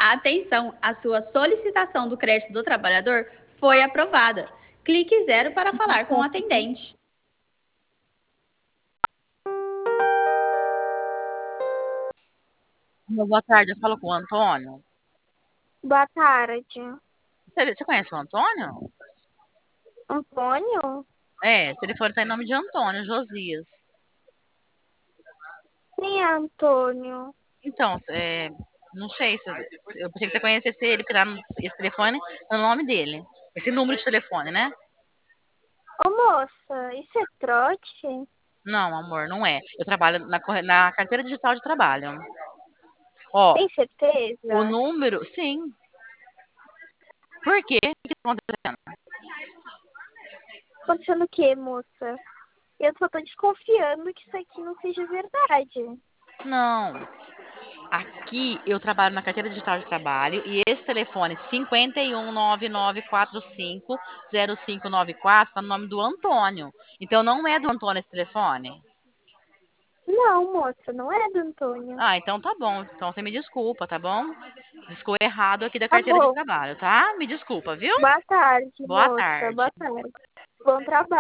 Atenção, a sua solicitação do crédito do trabalhador foi aprovada. Clique 0 para falar com o atendente. Boa tarde, eu falo com o Antônio. Boa tarde. Você conhece o Antônio? Antônio? É, esse telefone tá em nome de Antônio Josias. Quem é Antônio? Então, não sei se eu pensei que você conhecesse ele, porque esse telefone é o nome dele. Esse número de telefone, né? Ô, moça, isso é trote? Não, amor, não é. Eu trabalho na carteira digital de trabalho. Ó, Tem o certeza? número, sim. Por quê? O que tá acontecendo? Acontecendo o quê, moça? Eu só tô desconfiando que isso aqui não seja verdade. Não. Aqui eu trabalho na carteira digital de trabalho e esse telefone 5199450594 está no nome do Antônio. Então não é do Antônio esse telefone? Não, moça, não é do Antônio. Ah, então tá bom. Então você me desculpa, tá bom? Ficou errado aqui da Tá carteira de bom. trabalho, tá? Me desculpa, viu? Boa tarde, Boa moça. tarde. Boa tarde. Bom trabalho.